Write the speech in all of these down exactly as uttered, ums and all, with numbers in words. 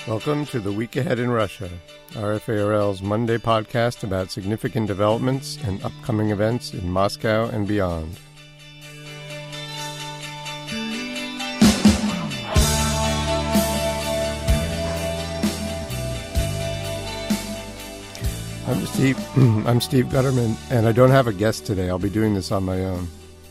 Welcome to The Week Ahead in Russia, R F A R L's Monday podcast about significant developments and upcoming events in Moscow and beyond. I'm Steve. I'm Steve Gutterman, and I don't have a guest today. I'll be doing this on my own.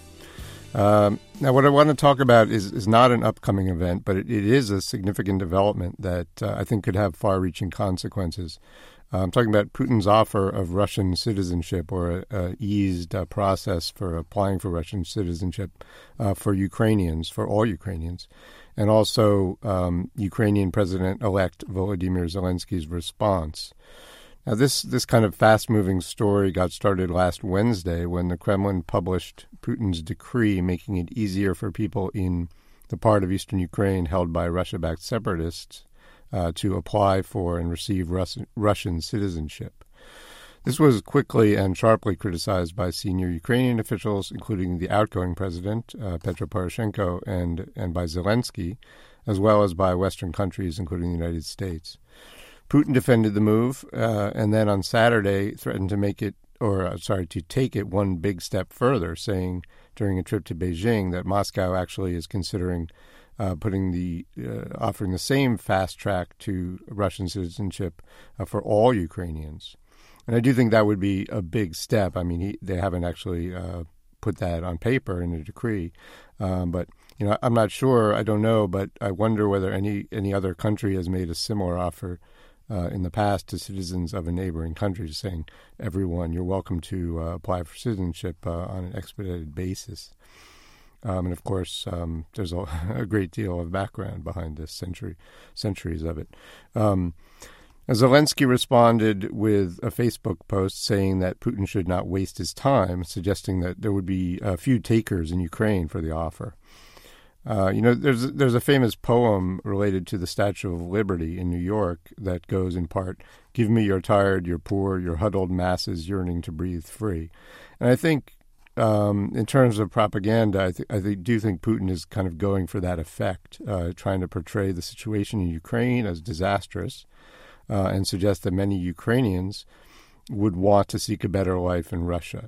Um, now, what I want to talk about is, is not an upcoming event, but it, it is a significant development that uh, I think could have far-reaching consequences. Uh, I'm talking about Putin's offer of Russian citizenship, or a, a eased uh, process for applying for Russian citizenship uh, for Ukrainians, for all Ukrainians, and also um, Ukrainian President-elect Volodymyr Zelensky's response. Now, this, this kind of fast-moving story got started last Wednesday when the Kremlin published Putin's decree making it easier for people in the part of eastern Ukraine held by Russia-backed separatists uh, to apply for and receive Rus- Russian citizenship. This was quickly and sharply criticized by senior Ukrainian officials, including the outgoing president, uh, Petro Poroshenko, and, and by Zelensky, as well as by Western countries, including the United States. Putin defended the move, uh, and then on Saturday threatened to make it, or uh, sorry, to take it one big step further, saying during a trip to Beijing that Moscow actually is considering uh, putting the uh, offering the same fast track to Russian citizenship uh, for all Ukrainians. And I do think that would be a big step. I mean, he, they haven't actually uh, put that on paper in a decree, um, but you know, I'm not sure. I don't know, but I wonder whether any any other country has made a similar offer Uh, in the past to citizens of a neighboring country, saying, everyone, you're welcome to uh, apply for citizenship uh, on an expedited basis. Um, and of course, um, there's a, a great deal of background behind this, century, centuries of it. Um, Zelensky responded with a Facebook post saying that Putin should not waste his time, suggesting that there would be a few takers in Ukraine for the offer. Uh, you know, there's there's a famous poem related to the Statue of Liberty in New York that goes in part, "Give me your tired, your poor, your huddled masses yearning to breathe free." And I think um, in terms of propaganda, I, th- I th- do think Putin is kind of going for that effect, uh, trying to portray the situation in Ukraine as disastrous uh, and suggest that many Ukrainians would want to seek a better life in Russia.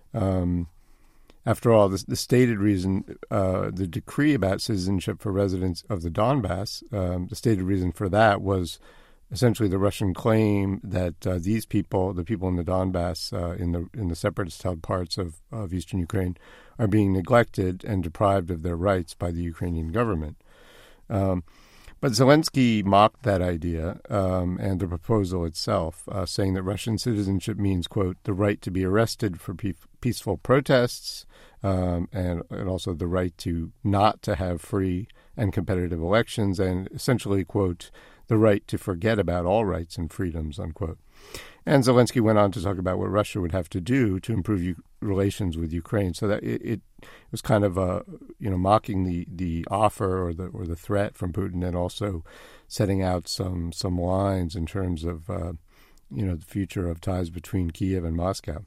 Um After all, the, the stated reason, uh, the decree about citizenship for residents of the Donbass, um, the stated reason for that was essentially the Russian claim that uh, these people, the people in the Donbass, uh, in the in the separatist-held parts of, of eastern Ukraine, are being neglected and deprived of their rights by the Ukrainian government. Um, but Zelensky mocked that idea um, and the proposal itself, uh, saying that Russian citizenship means, quote, the right to be arrested for pe- peaceful protests, Um, and, and also the right to not to have free and competitive elections, and essentially, quote, the right to forget about all rights and freedoms, unquote. And Zelensky went on to talk about what Russia would have to do to improve U- relations with Ukraine. So that it, it was kind of, uh, you know, mocking the, the offer or the or the threat from Putin, and also setting out some some lines in terms of, uh, you know, the future of ties between Kiev and Moscow.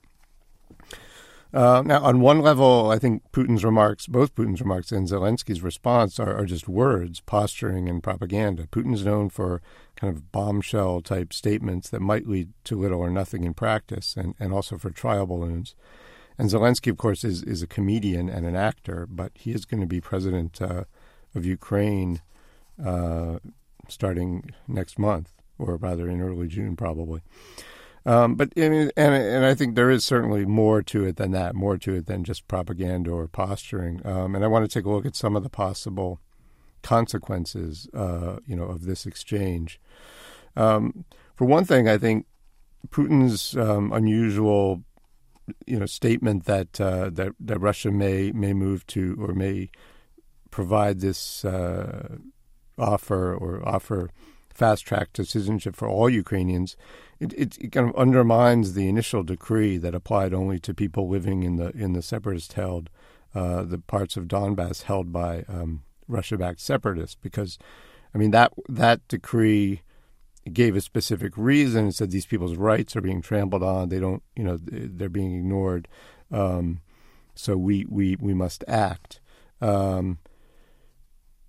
Uh, now, on one level, I think Putin's remarks, both Putin's remarks and Zelensky's response are, are just words, posturing, and propaganda. Putin's known for kind of bombshell-type statements that might lead to little or nothing in practice, and, and also for trial balloons. And Zelensky, of course, is, is a comedian and an actor, but he is going to be president uh, of Ukraine uh, starting next month, or rather in early June, probably. Um, but and, and and I think there is certainly more to it than that, more to it than just propaganda or posturing. Um, and I want to take a look at some of the possible consequences, uh, you know, of this exchange. Um, for one thing, I think Putin's um, unusual, you know, statement that uh, that that Russia may may move to or may provide this uh, offer or offer fast track to citizenship for all Ukrainians. It, it, it kind of undermines the initial decree that applied only to people living in the in the separatist-held, uh, the parts of Donbass held by um, Russia-backed separatists. Because, I mean, that that decree gave a specific reason. It said these people's rights are being trampled on. They don't, you know, they're being ignored. Um, so we we we must act. Um,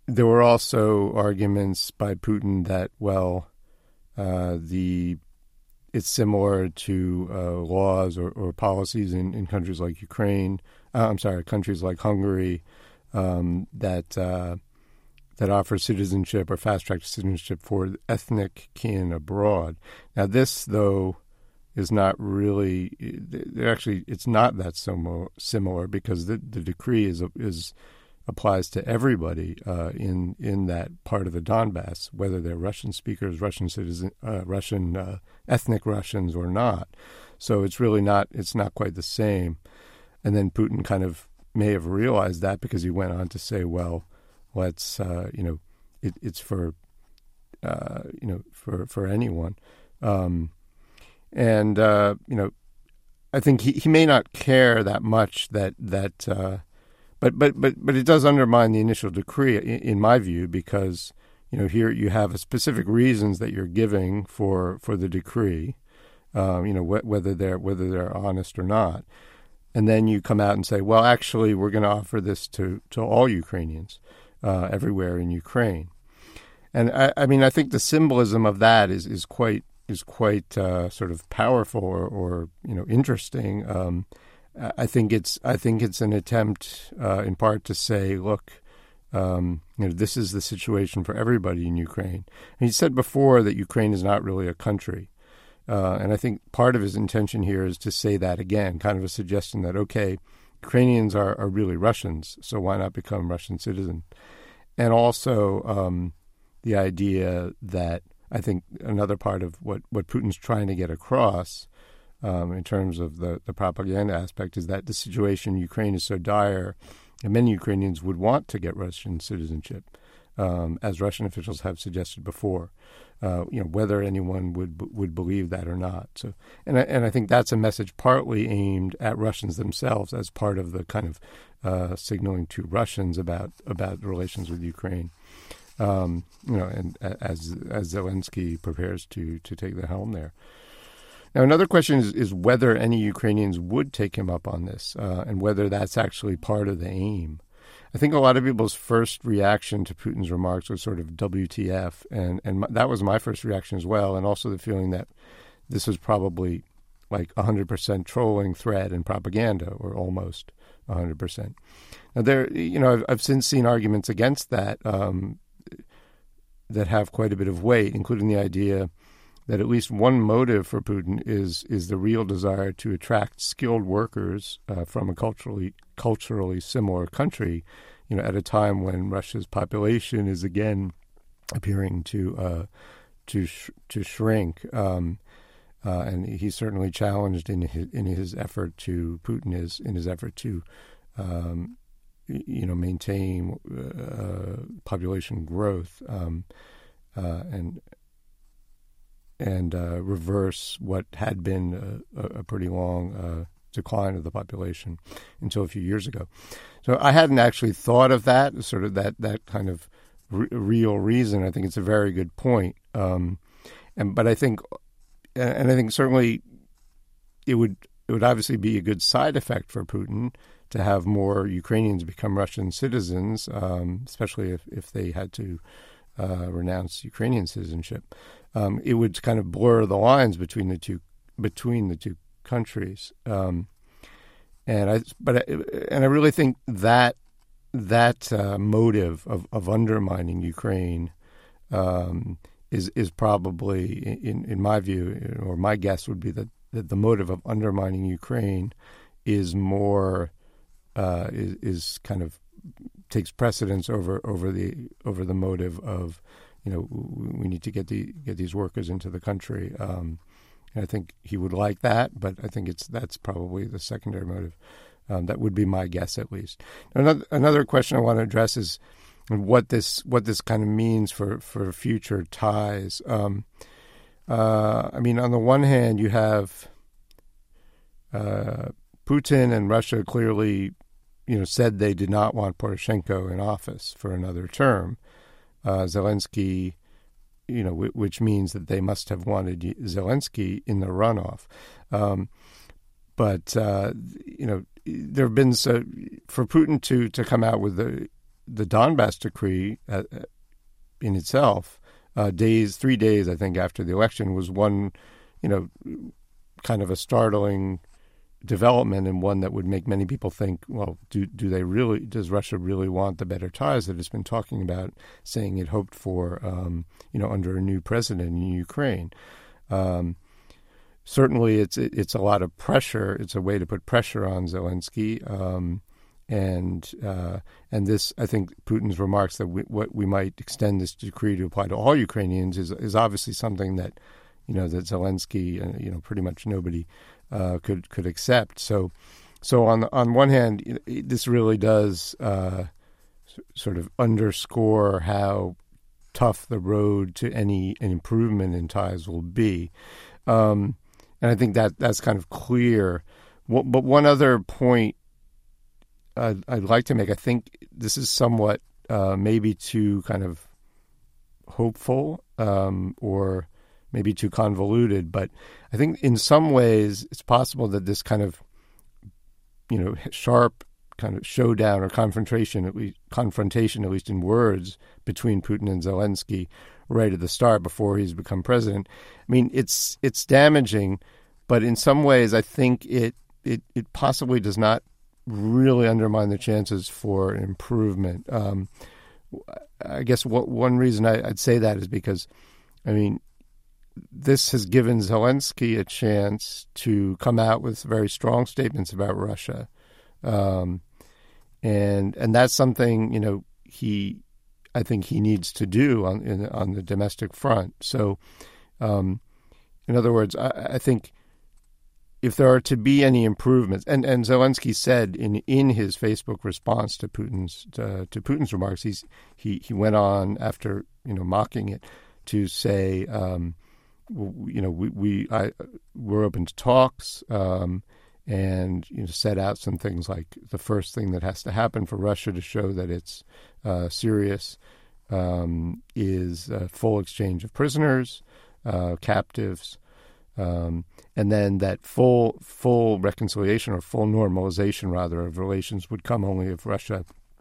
there were also arguments by Putin that, well, uh, the it's similar to uh, laws or, or policies in, in countries like Ukraine. Uh, I'm sorry, countries like Hungary um, that uh, that offer citizenship or fast-track citizenship for ethnic kin abroad. Now, this, though, is not really. Actually, it's not that similar, similar because the, the decree is is. applies to everybody uh, in in that part of the Donbass, whether they're Russian speakers, Russian citizen, uh, Russian uh, ethnic Russians or not. So it's really not it's not quite the same. And then Putin kind of may have realized that because he went on to say, well, let's uh, you know, it, it's for uh, you know for for anyone, um, and uh, you know, I think he, he may not care that much that that. Uh, But but but but it does undermine the initial decree, in, in my view, because you know here you have a specific reasons that you're giving for, for the decree, um, you know wh- whether they're whether they're honest or not, and then you come out and say, well, actually, we're going to offer this to, to all Ukrainians uh, everywhere in Ukraine, and I, I mean I think the symbolism of that is is quite is quite uh, sort of powerful or, or you know interesting. Um, I think it's I think it's an attempt, uh, in part, to say, look, um, you know, this is the situation for everybody in Ukraine. And he said before that Ukraine is not really a country, uh, and I think part of his intention here is to say that again, kind of a suggestion that okay, Ukrainians are, are really Russians, so why not become Russian citizens? And also um, the idea that I think another part of what, what Putin's trying to get across. Um, in terms of the, the propaganda aspect, is that the situation in Ukraine is so dire, and many Ukrainians would want to get Russian citizenship, um, as Russian officials have suggested before. Uh, you know, whether anyone would would believe that or not. So, and I, and I think that's a message partly aimed at Russians themselves, as part of the kind of uh, signaling to Russians about about relations with Ukraine. Um, you know, and as as Zelensky prepares to to take the helm there. Now, another question is, is whether any Ukrainians would take him up on this, uh, and whether that's actually part of the aim. I think a lot of people's first reaction to Putin's remarks was sort of W T F, and, and my, that was my first reaction as well, and also the feeling that this was probably like one hundred percent trolling, threat, and propaganda, or almost one hundred percent. Now, there, you know, I've, I've since seen arguments against that um, that have quite a bit of weight, including the idea that at least one motive for Putin is is the real desire to attract skilled workers uh, from a culturally culturally similar country, you know, at a time when Russia's population is again appearing to uh, to sh- to shrink, um, uh, and he's certainly challenged in his in his effort to Putin is in his effort to um, you know maintain uh, population growth um, uh, and. and uh, reverse what had been a, a pretty long uh, decline of the population until a few years ago. So I hadn't actually thought of that, sort of that, that kind of re- real reason. I think it's a very good point. Um, and but I think, and I think certainly it would it would obviously be a good side effect for Putin to have more Ukrainians become Russian citizens, um, especially if, if they had to uh, renounce Ukrainian citizenship. Um, it would kind of blur the lines between the two between the two countries, um, and I but I, and I really think that that uh, motive of, of undermining Ukraine um, is is probably in in my view, or my guess would be that, that the motive of undermining Ukraine is more uh, is, is kind of takes precedence over over the over the motive of. You know, we need to get the get these workers into the country. Um, and I think he would like that, but I think it's that's probably the secondary motive. Um, that would be my guess, at least. Another another question I want to address is what this what this kind of means for, for future ties. Um, uh, I mean, on the one hand, you have uh, Putin and Russia clearly, you know, said they did not want Poroshenko in office for another term. Uh, Zelensky, you know, w- which means that they must have wanted Zelensky in the runoff. Um, but, uh, you know, there have been, so, for Putin to, to come out with the, the Donbass decree uh, in itself, uh, days, three days, I think, after the election, was one, you know, kind of a startling development, and one that would make many people think, well, do do they really, does Russia really want the better ties that it's been talking about, saying it hoped for, um, you know, under a new president in Ukraine? Um, certainly, it's it, it's a lot of pressure. It's a way to put pressure on Zelensky, um, and uh, and this, I think, Putin's remarks that we, what we might extend this decree to apply to all Ukrainians is is obviously something that, you know, that Zelensky, uh, you know, pretty much nobody Uh, could could accept. So, so on on one hand, this really does uh, sort of underscore how tough the road to any an improvement in ties will be, um, and I think that that's kind of clear. But one other point I'd, I'd like to make, I think this is somewhat uh, maybe too kind of hopeful um, or maybe too convoluted, but I think in some ways it's possible that this kind of, you know, sharp kind of showdown or confrontation, at least confrontation, at least in words, between Putin and Zelensky right at the start before he's become president. I mean, it's it's damaging, but in some ways I think it it, it possibly does not really undermine the chances for improvement. Um, I guess what, one reason I, I'd say that is because, I mean, this has given Zelensky a chance to come out with very strong statements about Russia. Um, and and that's something, you know, he, I think he needs to do on in, on the domestic front. So, um, in other words, I, I think if there are to be any improvements, and, and Zelensky said in, in his Facebook response to Putin's to, to Putin's remarks, he's he he went on after, you know, mocking it to say, um, you know, we we I, we're open to talks, um, and, you know, set out some things like the first thing that has to happen for Russia to show that it's uh, serious um, is a full exchange of prisoners, uh, captives, um, and then that full full reconciliation or full normalization, rather, of relations would come only if Russia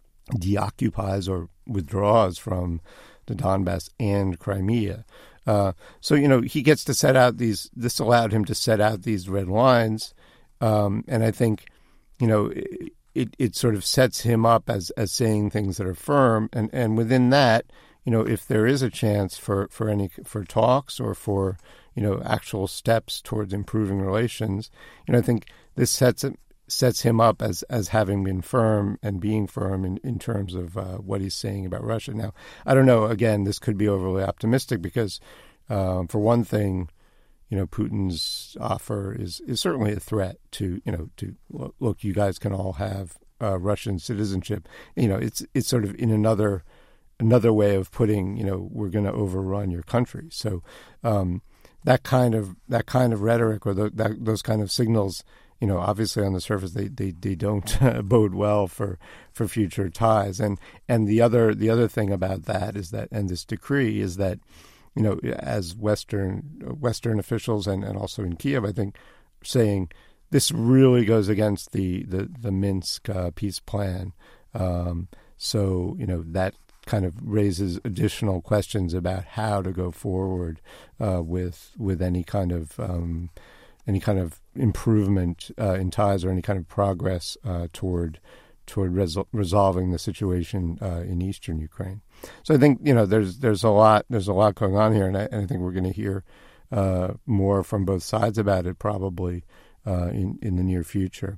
deoccupies or withdraws from the Donbass and Crimea. Uh, so, you know, he gets to set out these, this allowed him to set out these red lines. Um, and I think, you know, it, it sort of sets him up as, as saying things that are firm. And, and within that, you know, if there is a chance for, for any, for talks or for, you know, actual steps towards improving relations, you know, I think this sets sets him up as, as having been firm and being firm in, in terms of uh, what he's saying about Russia. Now, I don't know, again, this could be overly optimistic because, uh, for one thing, you know, Putin's offer is, is certainly a threat to, you know, to, look, you guys can all have uh, Russian citizenship. You know, it's it's sort of in another another way of putting, you know, we're going to overrun your country. So um, that kind of that kind of rhetoric or the, that, those kind of signals, you know, obviously on the surface they, they, they don't uh, bode well for, for future ties. And and the other the other thing about that is that, and this decree is that, you know, as Western Western officials and, and also in Kiev, I think, saying this really goes against the the, the Minsk uh, peace plan. Um, so, you know, that kind of raises additional questions about how to go forward uh, with with any kind of um, any kind of improvement uh, in ties or any kind of progress uh, toward toward resol- resolving the situation uh, in eastern Ukraine. So I think, you know, there's there's a lot there's a lot going on here, and I, and I think we're going to hear uh, more from both sides about it probably uh, in in the near future.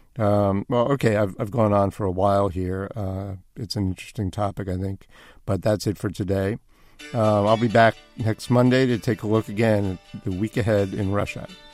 Um, well, okay, I've I've gone on for a while here. Uh, it's an interesting topic, I think, but that's it for today. Uh, I'll be back next Monday to take a look again at the week ahead in Russia.